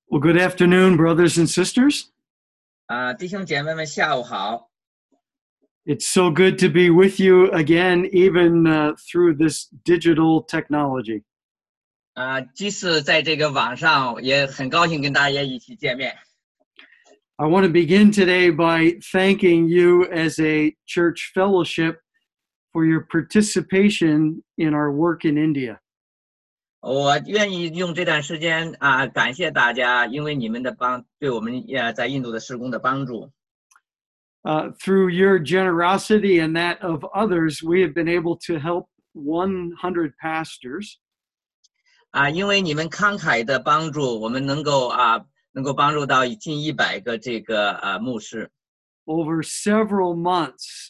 Well, good afternoon, brothers and sisters. 弟兄姐妹们，下午好！ It's so good to be with you again, even through this digital technology. 即使在这个网上，也很高兴跟大家一起见面。 I want to begin today by thanking you as a church fellowship for your participation in our work in India. 我愿意用这段时间感谢大家，因为你们的对我们在印度的施工的帮助。 Through your generosity and that of others, we have been able to help 100 pastors. 因为你们慷慨的帮助，我们能够帮助到近100个这个牧师。 Over several months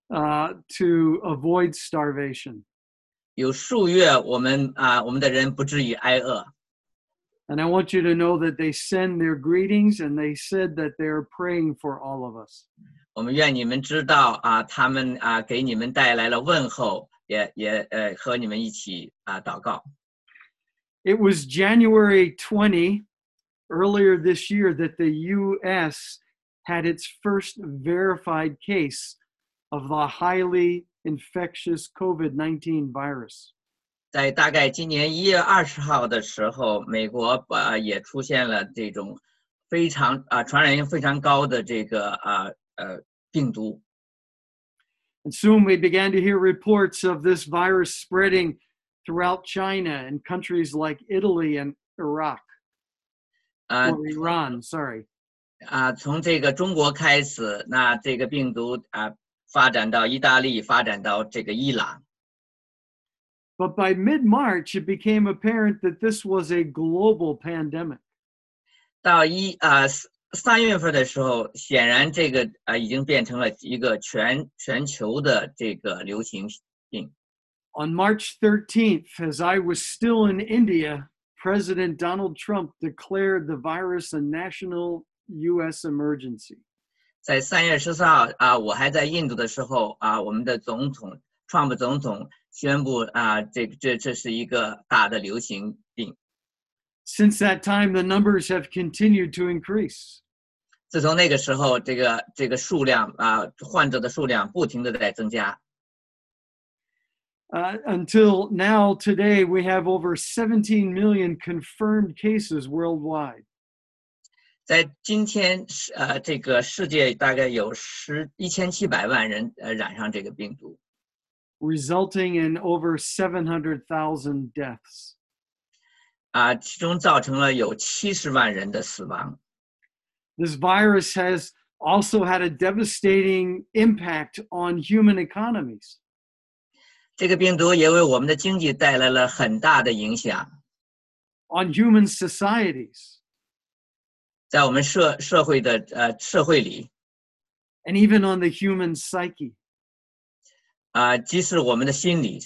to avoid starvation. 有数月，我们的人不至于挨饿。 And I want you to know that they send their greetings and they said that they're praying for all of us. 我们愿你们知道他们给你们带来了问候，也和你们一起祷告。 It was January 20 earlier this year that the U.S. had its first verified case of the highly infectious COVID-19 virus. 在大概今年1月20号的时候，美国也出现了这种非常传染性非常高的这个病毒。 And soon we began to hear reports of this virus spreading throughout China and countries like Italy and Iraq. Or Iran, sorry. 从这个中国开始，那这个病毒发展到意大利，发展到这个伊朗。 But by mid-March, it became apparent that this was a global pandemic. 到3月份的时候，显然这个已经变成了一个全球的这个流行病。 On March 13th, as I was still in India, President Donald Trump declared the virus a national U.S. emergency. 在3月14号我还在印度的时候我们的Trump 总统宣布这是一个大的流行病。 Since that time, the numbers have continued to increase. 自从那个时候，这个数量患者的数量不停地在增加。 Until now, today, we have over 17 million confirmed cases worldwide. 在今天这个世界大概有1700万人染上这个病毒， resulting in over 700,000 deaths. 其中造成了有70万人的死亡。 This virus has also had a devastating impact on human economies. 这个病毒也为我们的经济带来了很大的影响。 On human societies. 在我们社会里。 And even on the human psyche. 即使我们的心理。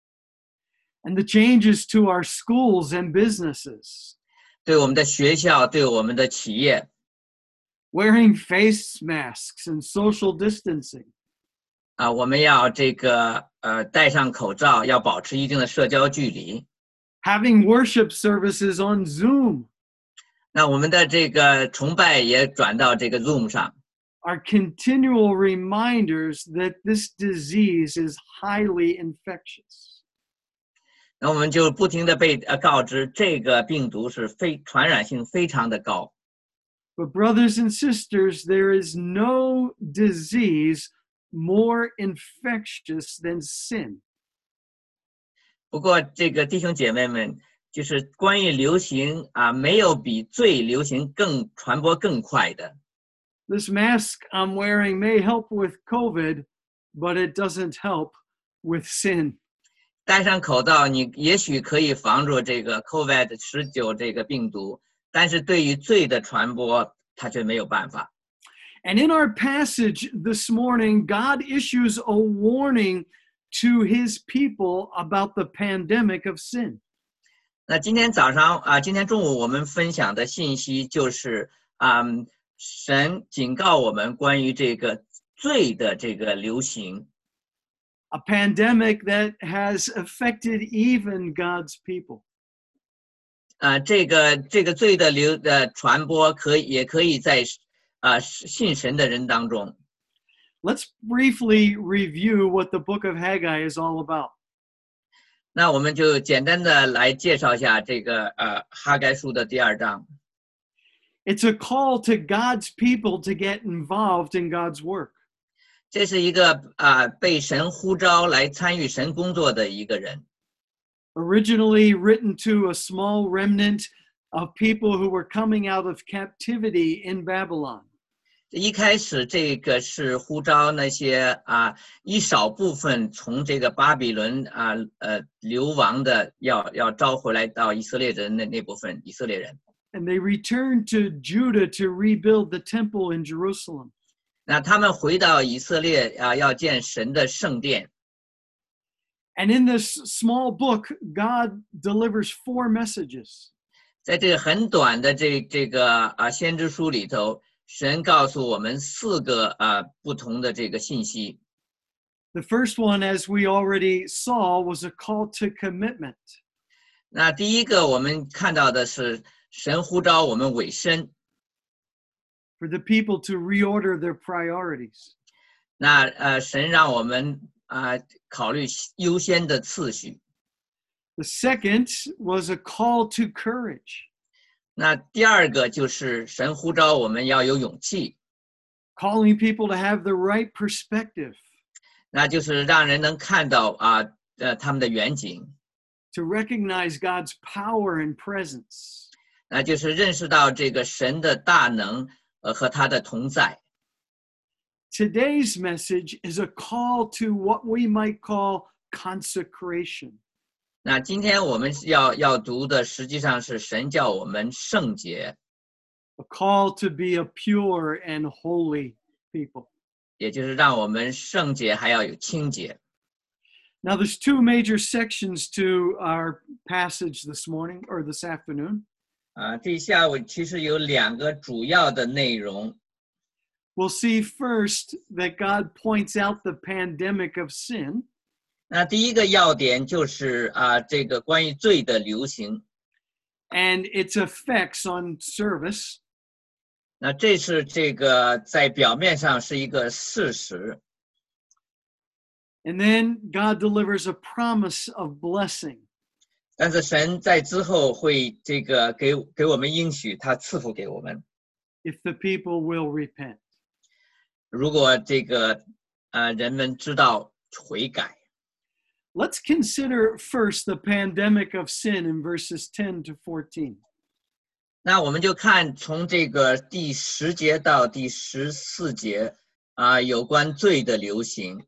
And the changes to our schools and businesses. 对我们的学校，对我们的企业。 Wearing face masks and social distancing. 我们要这个戴上口罩，要保持一定的社交距离。 Having worship services on Zoom. 那我们的这个崇拜也转到这个 Zoom 上。 Are continual reminders that this disease is highly infectious. 那我们就不停地被告知这个病毒是传染性非常的高。 But brothers and sisters, there is no disease more infectious than sin. 不过这个弟兄姐妹们，就是关于流行没有比罪流行传播更快的。 This mask I'm wearing may help with COVID, but it doesn't help with sin. 戴上口罩，你也许可以防住这个 COVID-19 这个病毒，但是对于罪的传播，它却没有办法。 And in our passage this morning, God issues a warning to his people about the pandemic of sin. 那今天中午我们分享的信息就是神警告我们关于这个罪的这个流行。 A pandemic that has affected even God's people. 这个罪的传播也可以在信神的人当中。 Let's briefly review what the book of Haggai is all about. 那我们就简单的来介绍一下这个哈该书的第2章。 It's a call to God's people to get involved in God's work. 这是一个被神呼召来参与神工作的一个人。 Originally written to a small remnant of people who were coming out of captivity in Babylon. 一开始这个是呼召那些一少部分从这个巴比伦流亡的要招回来到以色列人的那部分以色列人。 And they returned to Judah to rebuild the temple in Jerusalem. 那他们回到以色列要建神的圣殿。 And in this small book, God delivers 4 messages. 在这个很短的这个先知书里头，神告诉我们4个不同的这个信息。 The first one, as we already saw, was a call to commitment. 那第一个我们看到的是神呼召我们委身。 For the people to reorder their priorities. 那神让我们考虑优先的次序。 The second was a call to courage. 那第2个就是神呼召我们要有勇气。 Calling people to have the right perspective. 那就是让人能看到他们的远景。 To recognize God's power and presence. 那就是认识到这个神的大能和他的同在。 Today's message is a call to what we might call consecration. 那今天我们要读的实际上是神叫我们圣洁。 A call to be a pure and holy people. 也就是让我们圣洁还要有清洁。 Now there's 2 major sections to our passage this morning or this afternoon. 这下午其实有2个主要的内容。 We'll see first that God points out the pandemic of sin. 那第一个要点就是这个关于罪的流行。 And its effects on service. 那这是这个在表面上是一个事实。 And then God delivers a promise of blessing. 但是神在之后会这个给我们应许，他赐福给我们。 If the people will repent. 如果这个人们知道悔改。 Let's consider first the pandemic of sin in verses 10 to 14. 那我们就看从这个第10节到第14节有关罪的流行。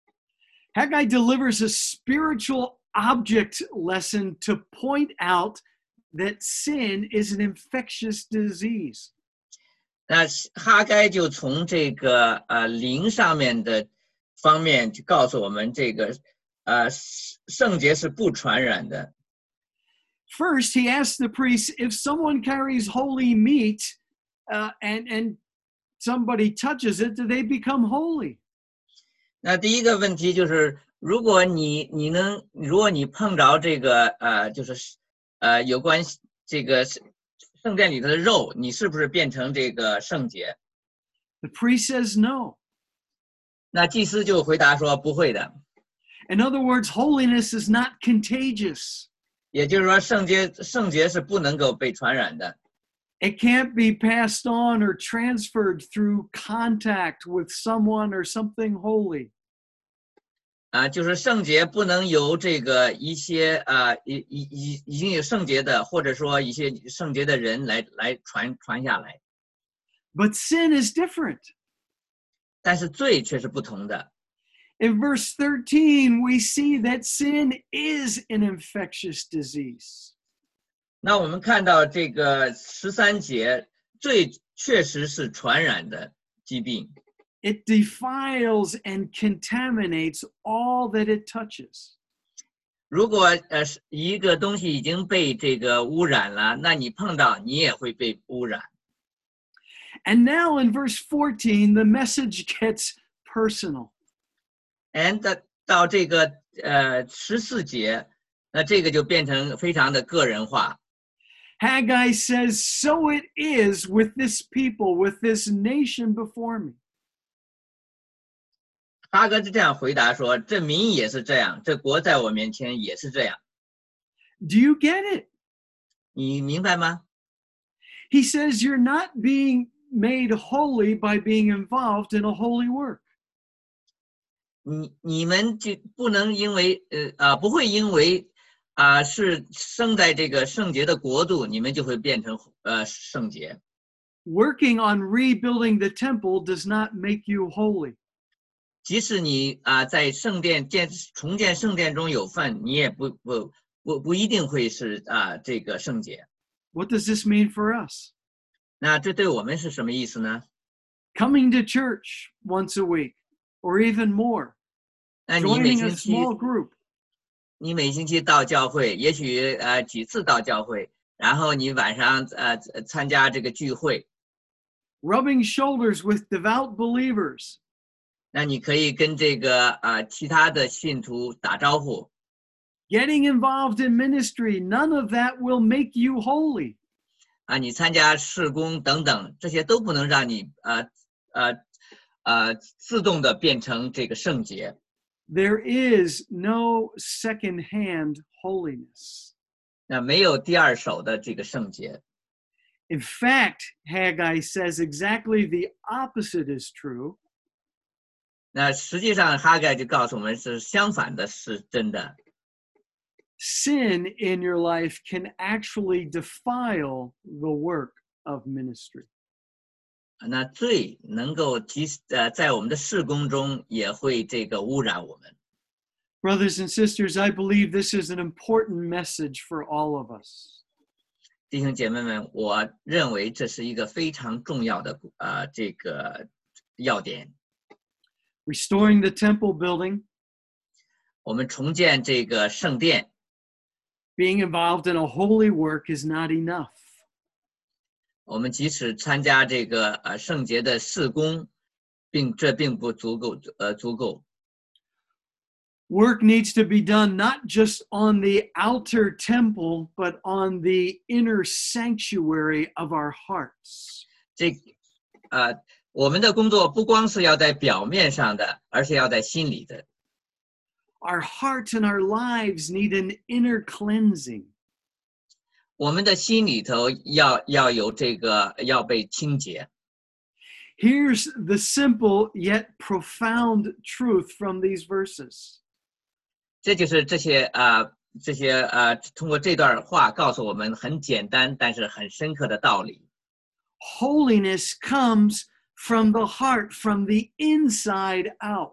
Haggai delivers a spiritual object lesson to point out that sin is an infectious disease. 那哈该就从这个灵上面的方面就告诉我们，这个圣洁是不传染的。 First, he asks the priests if someone carries holy meat and somebody touches it, do they become holy? 那第一个问题就是，如果你碰着这个就是有关这个圣殿里头的肉，你是不是变成这个圣洁？ The priest says no. 那祭司就回答说不会的。 In other words, holiness is not contagious. 也就是说，圣洁是不能够被传染的。 It can't be passed on or transferred through contact with someone or something holy. 就是圣洁不能由这个一些已经有圣洁的，或者说一些圣洁的人来传下来。 But sin is different. 但是罪却是不同的。 In verse 13, we see that sin is an infectious disease. 那我们看到这个13节，罪确实是传染的疾病。 It defiles and contaminates all that it touches. 如果一个东西已经被这个污染了，那你碰到你也会被污染。 And now in verse 14, the message gets personal. And 到这个14节，那这个就变成非常的个人化。 Haggai says, so it is with this people, with this nation before me. 哈哥就这样回答说：“这民也是这样，这国在我面前也是这样。 Do you get it? 你明白吗？ He says you're not being made holy by being involved in a holy work. 你们就不能因为不会因为是生在这个圣洁的国度，你们就会变成圣洁。 Working on rebuilding the temple does not make you holy. 即使你在圣殿重建圣殿中有份，你也不一定会是这个圣洁。 What does this mean for us? 那这对我们是什么意思呢？ Coming to church once a week or even more. 那你每 Joining a 星期 small group. 你每星期到教会，也许几次到教会，然后你晚上参加这个聚会， Rubbing shoulders with devout believers. 那你可以跟这个其他的信徒打招呼。 Getting involved in ministry, none of that will make you holy. 你参加事工等等，这些都不能让你自动的变成这个圣洁。 There is no second-hand holiness. 那没有第二手的这个圣洁。 In fact, Haggai says exactly the opposite is true. 那实际上哈盖就告诉我们是相反的，是真的。 Sin in your life can actually defile the work of ministry. 那罪能够在我们的事工中也会这个污染我们。 Brothers and sisters, I believe this is an important message for all of us. 弟兄姐妹们，我认为这是一个非常重要的这个要点。 Restoring the temple building, 我们重建这个圣殿， being involved in a holy work is not enough. 我们即使参加这个圣洁的事工，这并不足够。 Work needs to be done not just on the outer temple, but on the inner sanctuary of our hearts. 我们的工作不光是要在表面上的，而是要在心里的。 Our hearts and our lives need an inner cleansing. 我们的心里头要有这个要被清洁。 Here's the simple yet profound truth from these verses. 这就是这些通过这段话告诉我们很简单但是很深刻的道理。 Holiness comes from the heart, from the inside out.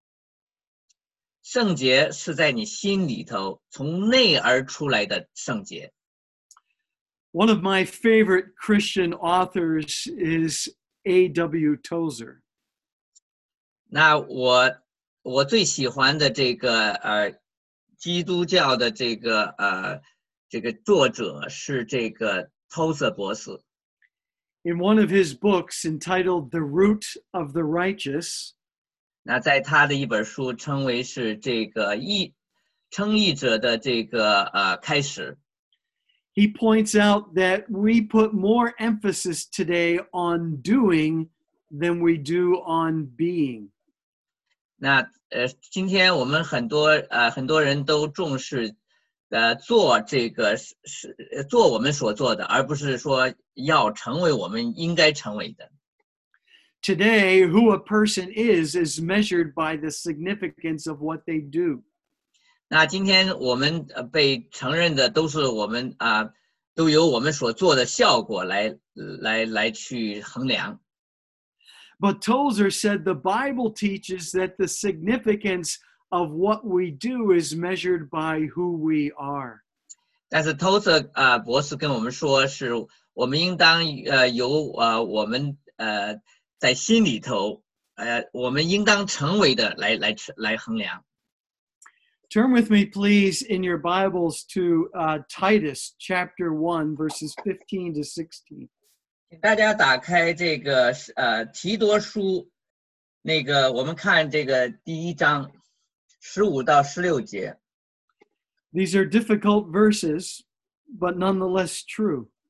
圣洁是在你心里头从内而出来的圣洁。 One of my favorite Christian authors is A.W. Tozer. 那我最喜欢的这个基督教的这个作者是这个Tozer博士。 In one of his books entitled The Root of the Righteous, 那在他的一本书称为是这个称义者的这个开始。 he points out that we put more emphasis today on doing than we do on being. 那今天我们很多人都重视做这个做我们所做的，而不是说要成为我们应该成为的。 Today, who a person is measured by the significance of what they do. 那今天我们被承认的都是我们都由我们所做的效果来去衡量。 But Tozer said the Bible teaches that the significance of what we do is measured by who we are. 但是Tozer博士跟我们说，是我们应当由我们在心里头我们应当成为的来衡量。 Turn with me, please, in your Bibles to Titus chapter 1, verses 15 to 16. 请大家打开这个提多书，那个我们看这个第1章15到16节。 These are difficult verses, but nonetheless true.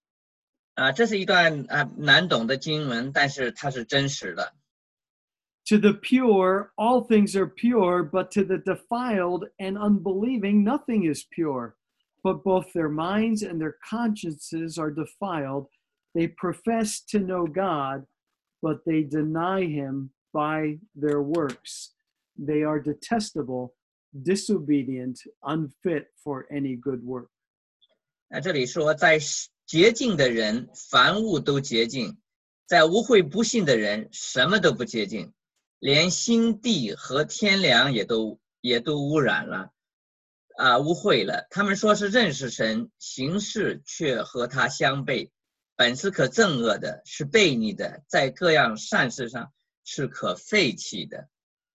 这是一段难懂的经文，但是它是真实的。 To the pure, all things are pure, but to the defiled and unbelieving, nothing is pure. But both their minds and their consciences are defiled. They profess to know God, but they deny him by their works. They are detestable, disobedient, unfit for any good work. 这里说，在洁净的人，凡物都洁净；在污秽不信的人，什么都不洁净，连心地和天良也都污染了，污秽了。他们说是认识神，行事却和他相悖，本是可憎恶的，是悖逆的，在各样善事上是可废弃的。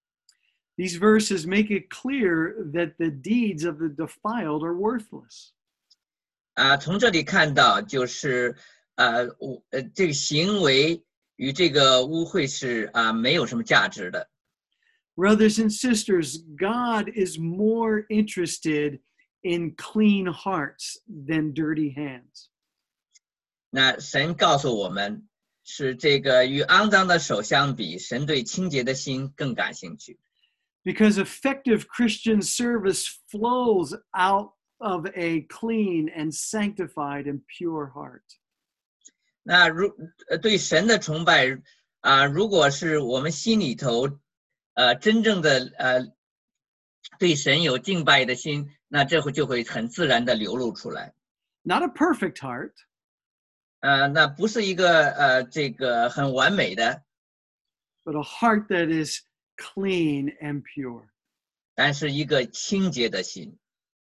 These verses make it clear that the deeds of the defiled are worthless. 从这里看到，就是这个行为与这个污秽是没有什么价值的。 Brothers and sisters, God is more interested in clean hearts than dirty hands. 那神告诉我们，是这个与肮脏的手相比，神对清洁的心更感兴趣。 Because effective Christian service flows out of a clean and sanctified and pure heart. 那对神的崇拜如果是我们心里头真正的对神有敬拜的心，那这就会很自然的流露出来。 Not a perfect heart. 那不是一个这个很完美的， but a heart that is clean and pure. 但是一个清洁的心。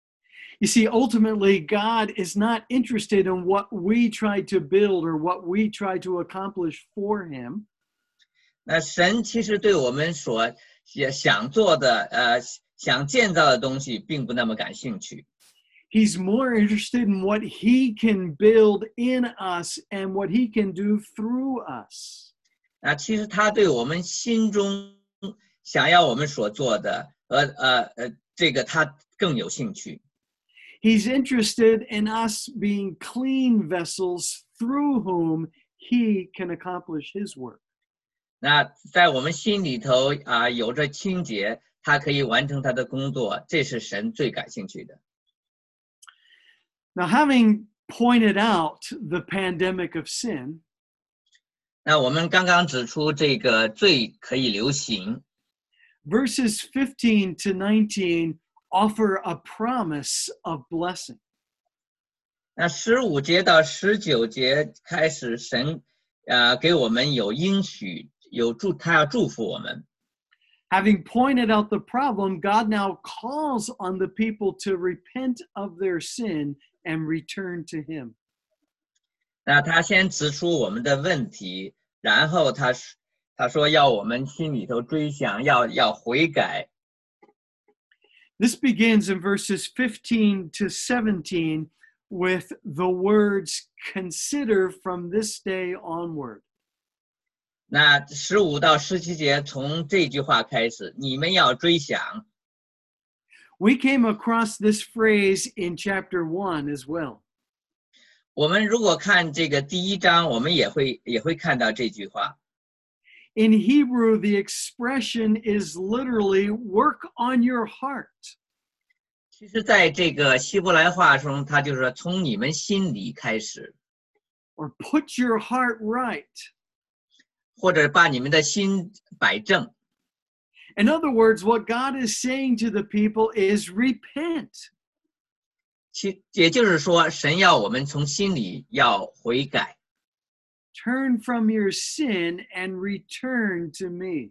You see, ultimately, God is not interested in what we try to build or what we try to accomplish for him. 那神其实对我们所想做的想建造的东西并不那么感兴趣。 He's more interested in what he can build in us and what he can do through us. 那其实他对我们心中想要我们所做的这个他更有兴趣。 He's interested in us being clean vessels through whom he can accomplish his work. 那在我们心里头有着清洁，他可以完成他的工作，这是神最感兴趣的。 Now, having pointed out the pandemic of sin, 那我们刚刚指出这个罪可以流行。 verses 15 to 19 offer a promise of blessing. 那15节到19节开始，神给我们有应许，他要祝福我们。 Having pointed out the problem, God now calls on the people to repent of their sin and return to him. 那他先指出我们的问题，然后他说要我们心里头追想，要悔改。 This begins in verses 15 to 17 with the words, consider from this day onward. 那15到17节从这句话开始，你们要追想。 We came across this phrase in chapter 1 as well. 我们如果看这个第1章，我们也会看到这句话。 In Hebrew, the expression is literally work on your heart. 其实在这个希伯来话中，它就是说从你们心里开始， or put your heart right. 或者把你们的心摆正。 In other words, what God is saying to the people is repent. 也就是说，神要我们从心里要悔改。 Turn from your sin and return to me.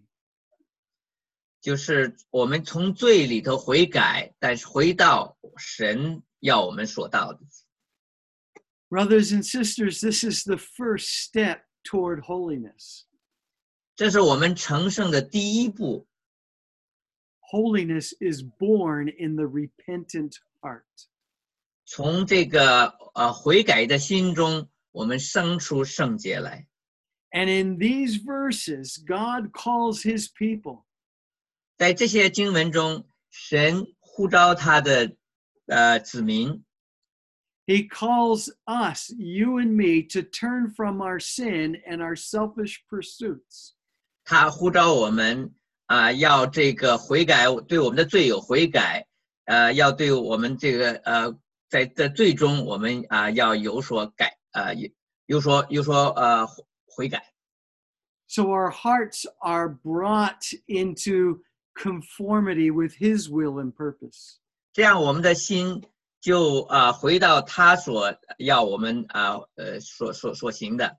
就是我们从罪里头悔改，但是回到神要我们所到的。 Brothers and sisters, this is the first step toward holiness. 这是我们成圣的第一步。 Holiness is born in the repentant heart. 从这个悔改的心中，我们生出圣洁来。 And in these verses, God calls his people. 在这些经文中，神呼召他的子民 He calls us, you and me, to turn from our sin and our selfish pursuits. 他呼召我们要这个悔改，对我们的罪有悔改，要对我们这个在最终我们要有所改，有所悔改。 So our hearts are brought into conformity with His will and purpose. 这样我们的心就回到他所要我们所行的。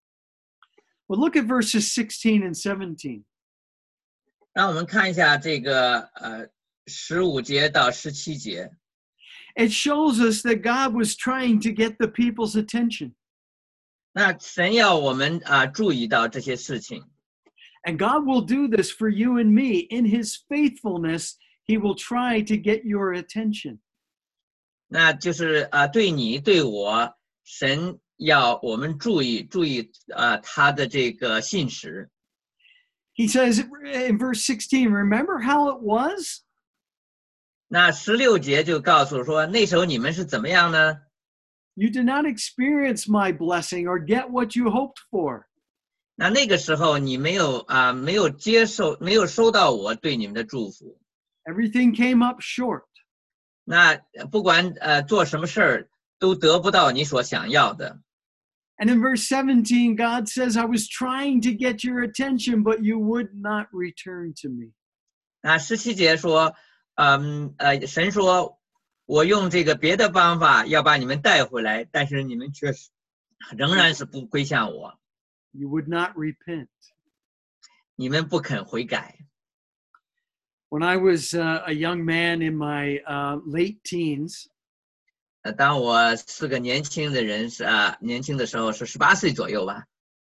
Well, look at verses 16 and 17. 让我们看一下这个15节到17节。 It shows us that God was trying to get the people's attention. 那神要我们注意到这些事情。 And God will do this for you and me. In His faithfulness, He will try to get your attention. 那就是对你对我，神要我们注意他的这个信实。 He says in verse 16, remember how it was? 那16节就告诉说，那时候你们是怎么样呢？ You did not experience my blessing or get what you hoped for. 那个时候你没有没有收到我对你们的祝福。 Everything came up short. 那不管做什么事儿，都得不到你所想要的。 And in verse 17, God says, I was trying to get your attention, but you would not return to me. 那17节说，神说，我用这个别的方法要把你们带回来，但是你们却仍然是不归向我。 You would not repent. 你们不肯悔改。 When I was a young man in my late teens, 当我是个年轻的人，年轻的时候是18岁左右吧。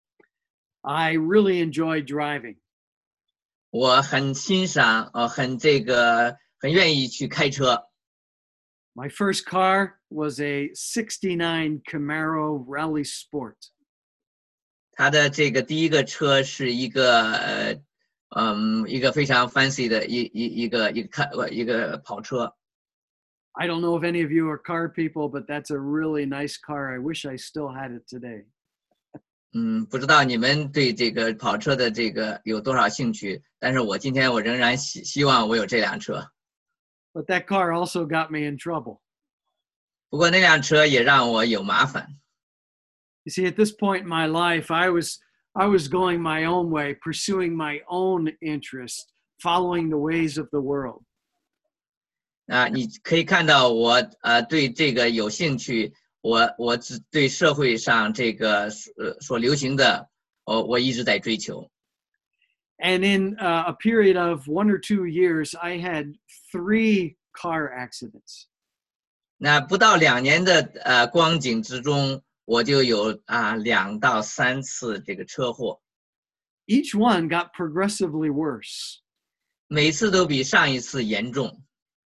I really enjoyed driving. 我很欣赏，很愿意去开车。 My first car was a 69 Camaro Rally Sport. 他的这个第一个车是一个非常 fancy 的一个跑车。 I don't know if any of you are car people, but that's a really nice car. I wish I still had it today. 不知道你们对这个跑车的这个有多少兴趣，但是我今天仍然希望我有这辆车。 But that car also got me in trouble. 不过那辆车也让我有麻烦。 You see, at this point in my life, I was going my own way, pursuing my own interest, following the ways of the world. 你可以看到我对这个有兴趣，我只对社会上这个所流行的，我一直在追求。 And in a period of 1 or 2 years, I had 3 car accidents. 那不到2年的光景之中，我就有2到3次这个车祸。 Each one got progressively worse. 每次都比上一次严重。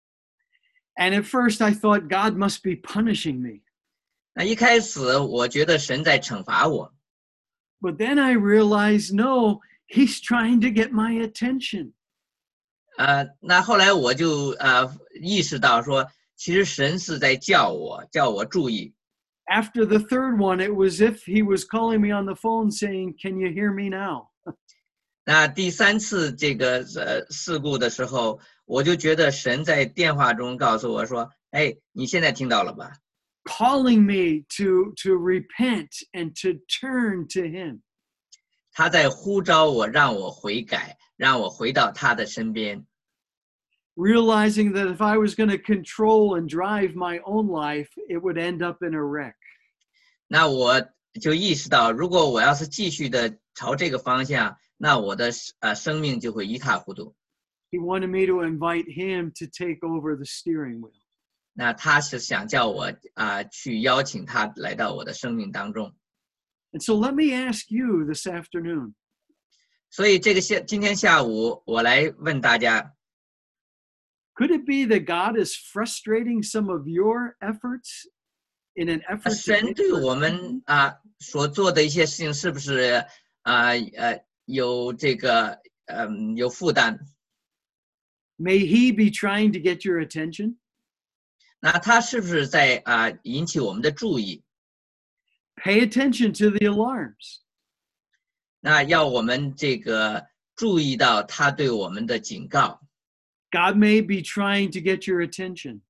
And at first I thought God must be punishing me. 那一开始我觉得神在惩罚我， But then I realized, no, He's trying to get my attention. 那后来我就意识到说，其实神是在叫我注意。 After the third one, it was as if He was calling me on the phone saying, can you hear me now? 那第3次这个事故的时候，我就觉得神在电话中告诉我说：“哎，你现在听到了吧？” Calling me to repent and to turn to Him. 他在呼召我，让我悔改，让我回到他的身边。 Realizing that if I was going to control and drive my own life, it would end up in a wreck. 那我就意识到，如果我要是继续的朝这个方向，那我的生命就会一塌糊涂。 He wanted me to invite Him to take over the steering wheel. 那他是想叫我去邀请他来到我的生命当中。 And so let me ask you this afternoon. 所以今天下午我来问大家， Could it be that God is frustrating some of your efforts in an effort to 神对我们所做的一些事情是不是有这个有负担？ May He be trying to get your attention? 那它是不是在引起我们的注意？ Pay attention to the alarms. 那要我们这个注意到它对我们的警告。 God may be trying to get your attention.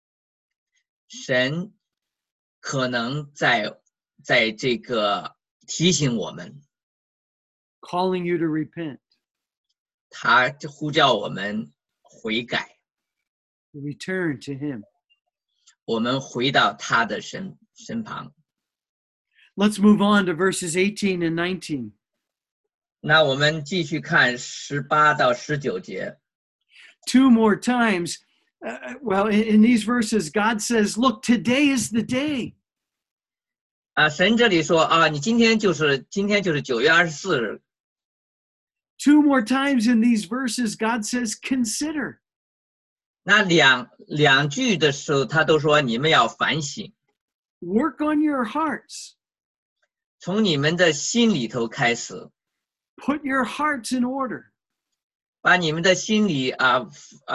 神可能在这个提醒我们， calling you to repent, 他呼叫我们悔改， to return to Him. 我们回到他的身旁。 Let's move on to verses 18 and 19. 那我们继续看18到19节。 Two more times. In these verses, God says, look, today is the day. 神这里说你今天就是9月24日。 Two more times in these verses, God says, consider. 那两句的时候，他都说你们要反省， Work on your hearts. 从你们的心里头开始， Put your hearts in order. 把你们的心里按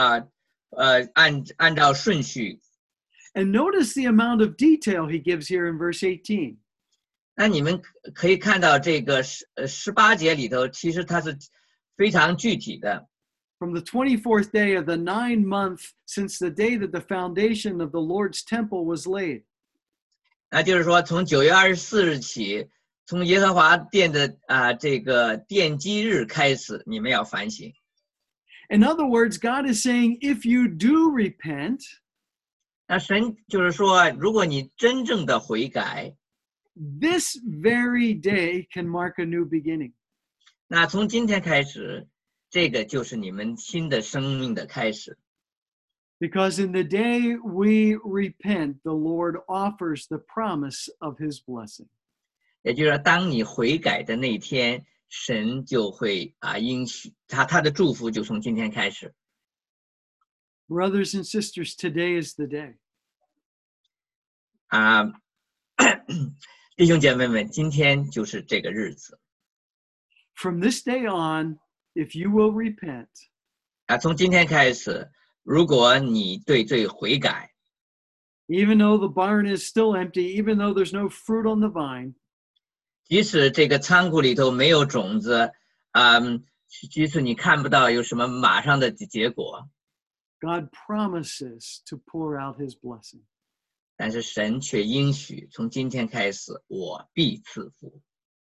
照顺序。 And notice the amount of detail he gives here in verse 18. 那你们可以看到这个18节里头，其实它是非常具体的。 From the 24th day of the 9th month since the day that the foundation of the Lord's temple was laid. 那就是说，从9月24日起，从耶和华殿的这个奠基日开始，你们要反省。 In other words, God is saying, if you do repent, 那神就是说，如果你真正的悔改， this very day can mark a new beginning. 那从今天开始，这个就是你们新的生命的开始。 Because in the day we repent, the Lord offers the promise of His blessing. 也就是说，当你悔改的那天，神就会应许他的祝福就从今天开始。 Brothers and sisters, today is the day. 弟兄姐妹们，今天就是这个日子。 From this day on, if you will repent, 从今天开始，如果你对罪悔改， even though the barn is still empty, even though there's no fruit on the vine, 即使这个仓库里头没有种子，即使你看不到有什么马上的结果， God promises to pour out His blessing. 但是神却应许从今天开始，我必赐福。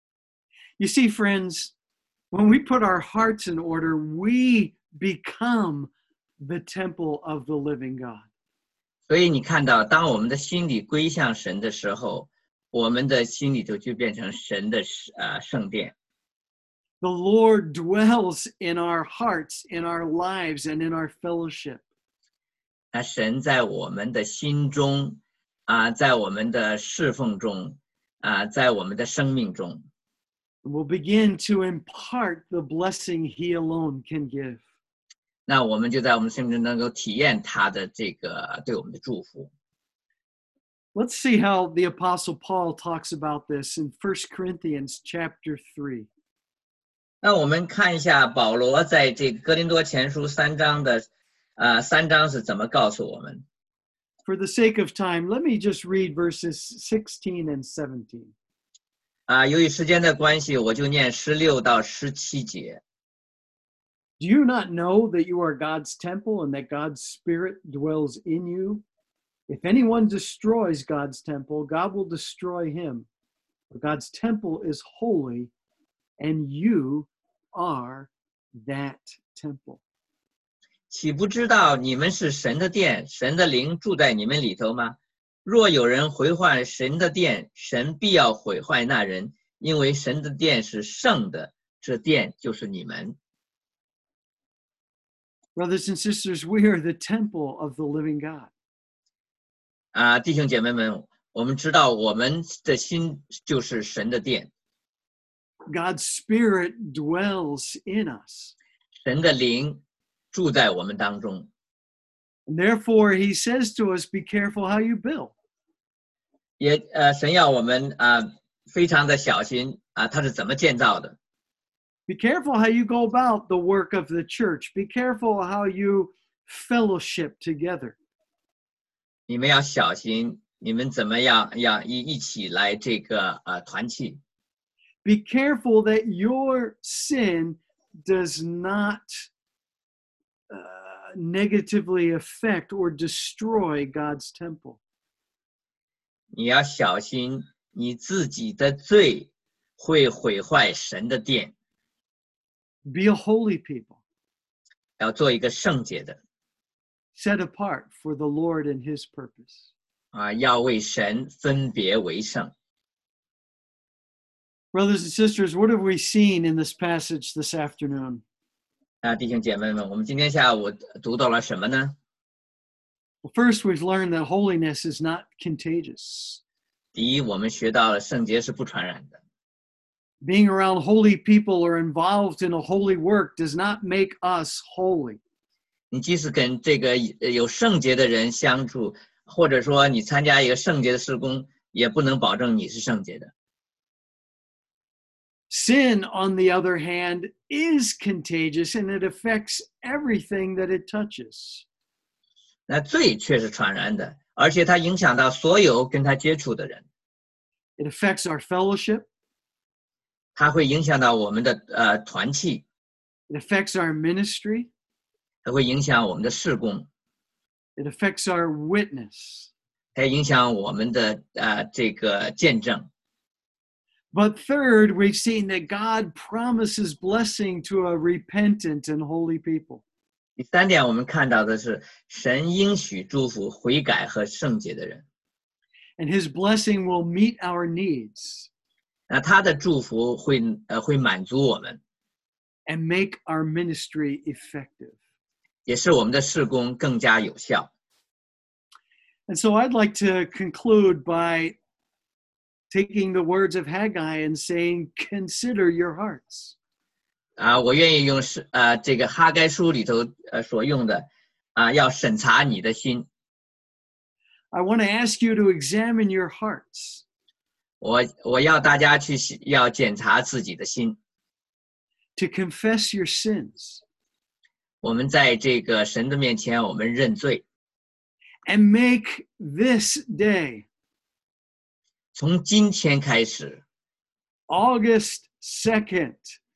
You see, friends, when we put our hearts in order, we become the temple of the living God. 所以你看到，当我们的心里归向神的时候，我们的心里头就变成神的圣殿。 The Lord dwells in our hearts, in our lives, and in our fellowship. 那神在我们的心中，在我们的侍奉中，在我们的生命中， We'll begin to impart the blessing He alone can give. 那我们就在我们生命中能够体验他的这个对我们的祝福。 Let's see how the Apostle Paul talks about this in 1 Corinthians chapter 3. 那我们看一下保罗在这个哥林多前书3章是怎么告诉我们。 For the sake of time, let me just read verses 16 and 17. 由于时间的关系，我就念16到17节。 Do you not know that you are God's temple and that God's Spirit dwells in you? If anyone destroys God's temple, God will destroy him. For God's temple is holy, and you are that temple. 岂不知道你们是神的殿，神的灵住在你们里头吗？若有人毁坏神的殿，神必要毁坏那人，因为神的殿是圣的，这殿就是你们。 Brothers and sisters, we are the temple of the living God. 弟兄姐妹们，我们知道我们的心就是神的殿， God's Spirit dwells in us. 神的灵住在我们当中。 And therefore, He says to us, be careful how you build. 也神要我们非常的小心他是怎么建造的。 Be careful how you go about the work of the church. Be careful how you fellowship together. 你们要小心，你们怎么样要一起来这个团契。 Be careful that your sin does not negatively affect or destroy God's temple. 你要小心你自己的罪会毁坏神的殿。 Be a holy people. 要做一个圣洁的。 Set apart for the Lord and His purpose. 要为神分别为圣。 Brothers and sisters, what have we seen in this passage this afternoon? 弟兄姐妹们，我们今天下午读到了什么呢？ Well, first, we've learned that holiness is not contagious. 第一，我们学到了圣洁是不传染的。 Being around holy people or involved in a holy work does not make us holy. 你即使跟这个有圣洁的人相处，或者说你参加一个圣洁的事工，也不能保证你是圣洁的。 Sin, on the other hand, is contagious and it affects everything that it touches. 那罪却是传染的，而且它影响到所有跟他接触的人。 It affects our fellowship. 它会影响到我们的团契。 It affects our ministry. 它会影响我们的事工。 It affects our witness. 它影响我们的这个见证。 But third, we've seen that God promises blessing to a repentant and holy people. 第三点，我们看到的是神应许祝福悔改和圣洁的人。 And His blessing will meet our needs. 那他的祝福会满足我们。 And make our ministry effective. 也使我们的事工更加有效。 And so I'd like to conclude by taking the words of Haggai and saying, consider your hearts. 我愿意用这个哈该书里头所用的要审查你的心。 I want to ask you to examine your hearts. 我要大家要检查自己的心。 To confess your sins. 我们在这个神的面前，我们认罪。 And make this day. 从今天开始 August 2nd.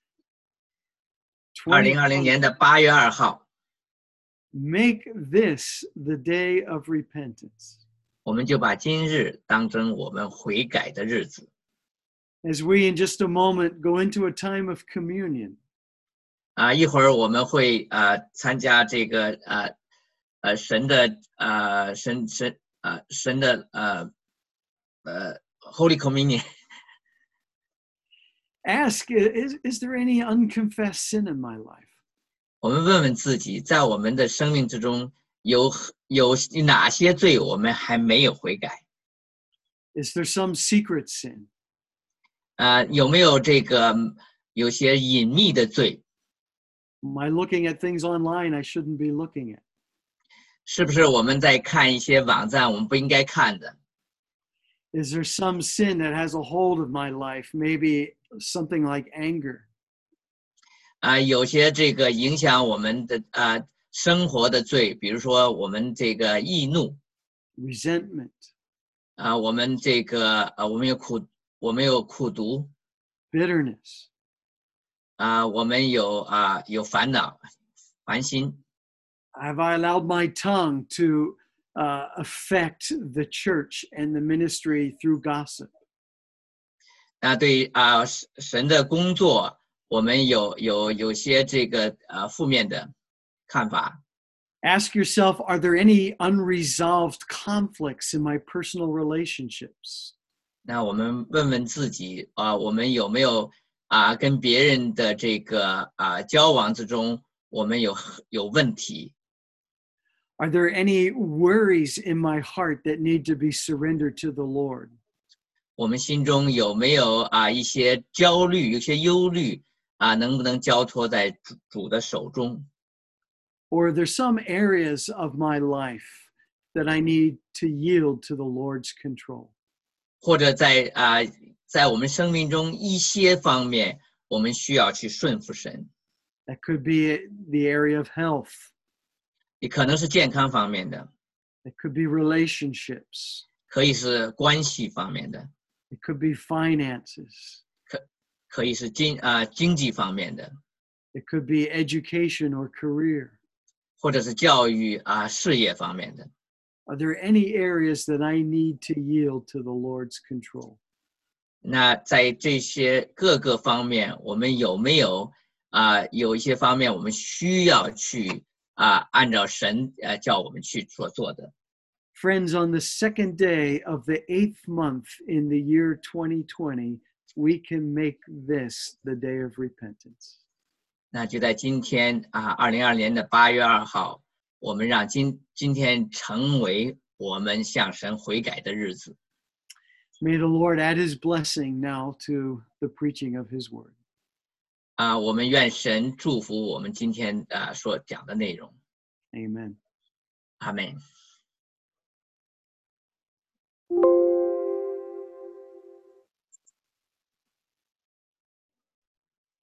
2020年的8月2号 Make this the day of repentance. 我们就把今日当成我们悔改的日子。 As we in just a moment go into a time of communion. 一会儿我们会参加这个神的Holy Communion. Ask, is there any unconfessed sin in my life? 我们问问自己，在我们的生命之中有哪些罪我们还没有悔改？ Is there some secret sin? 有没有有些隐秘的罪？ Am I looking at things online I shouldn't be looking at? 是不是我们在看一些网站我们不应该看的？ Is there some sin that has a hold of my life? Maybe something like anger. 有些这个影响我们的生活的罪，比如说我们这个易怒 Resentment. 我们这个我们有苦毒 Bitterness. 我们有烦恼烦心。 Have I allowed my tongue to affect the church and the ministry through gossip? 对神的工作，我们有些这个负面的看法。 Ask yourself, are there any unresolved conflicts in my personal relationships? 那我们问问自己我们有没有跟别人的这个交往之中，我们有问题？ Are there any worries in my heart that need to be surrendered to the Lord? 我们心中有没有一些焦虑，有些忧虑能不能交托在主的手中？ Or are there some areas of my life that I need to yield to the Lord's control? 或者在我们生命中一些方面，我们需要去顺服神。 That could be the area of health. 也可能是健康方面的。 It could be relationships. 可以是关系方面的， It could be finances. 可以是经济方面的， It could be education or career. 或者是教育事业方面的。 Are there any areas that I need to yield to the Lord's control? 那在这些各个方面，我们有没有有一些方面我们需要去按照神叫我们去所做的？ Friends, on the second day of the 8th month in the year 2020, we can make this the day of repentance. 那就在今天2020年的8月2号，我们让今天成为我们向神悔改的日子。 May the Lord add his blessing now to the preaching of his word. 我们愿神祝福我们今天所讲的内容。 Amen. 阿们。